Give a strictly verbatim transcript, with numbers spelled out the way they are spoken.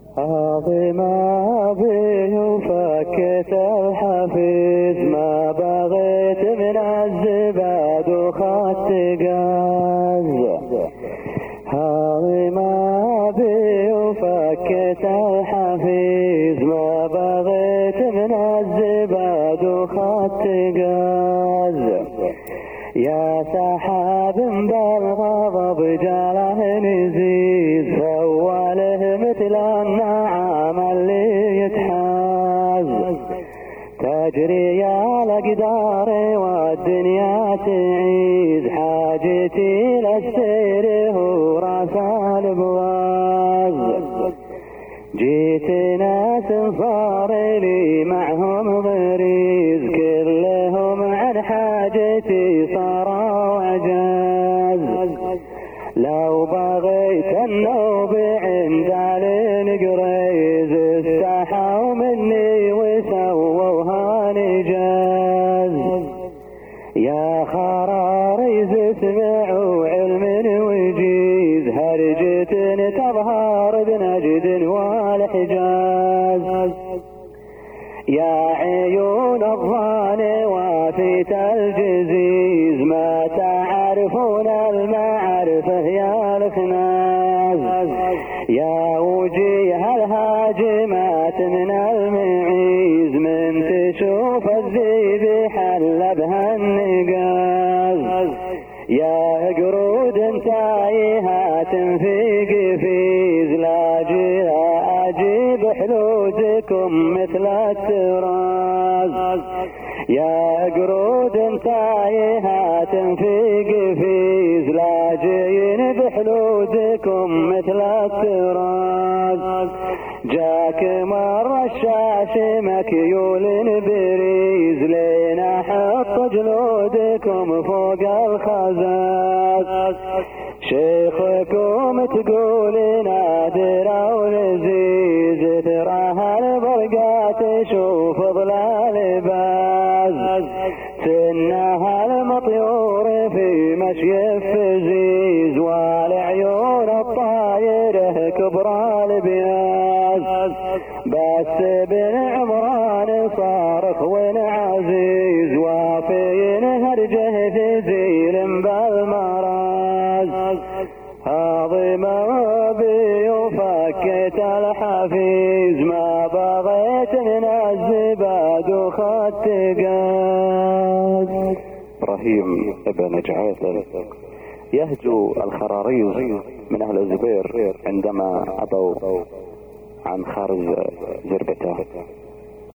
عظيمة به وفكت الحفيظ ما بغيت من الزباد وخدت قاز. عظيمة به وفكت الحفيظ ما بغيت من الزباد وخدت قاز. يا سحاب بالغضب جاله نزيز فواله مثل النعام اللي يتحاز. تجري على قداري والدنيا تعيز حاجتي للسير هو راس البواز. جيت ناس صار لي معهم غريز كلهم عن حاجتي صاروا عجاز. لو بغيت النوب عند الانقريز استحوا مني وسووها نجاز. يا خراريز اسمعوا علم وجيز هرجة تظهر بنجد والحجاز. يا عيون الظان وافيت الجزيز ما تعرفون المعرفة يا الخناز. يا وجيه الهاجمات من المعيز من تشوف الذيب حل بها النقاز. يا قرود تايهات في قفيز لاجئها اجيب حلوجكم مثل التراز. يا قرود تايهات في قفيز لاجئين بحلوجكم مثل التراز. جاك مر الشاش مكيول بريز لين حط جلودكم فوق الخزاز. شيخكم تقول نادر او لذيذ تراها البرقات تشوف ظلال باز. سنها المطيور في مشي فزيز والعيون الطايره كبرى البياز. بس بن عمران صارخ ونعزيز وفين هرجه ذيل بالمراز. عظيمة بي وفكت الحفيظ ما بغيت من الزباد وخدت قاز. إبراهيم ابن جعيثر يهجو الخراريز من أهل الزبير عندما أبوا عن خارج زربته.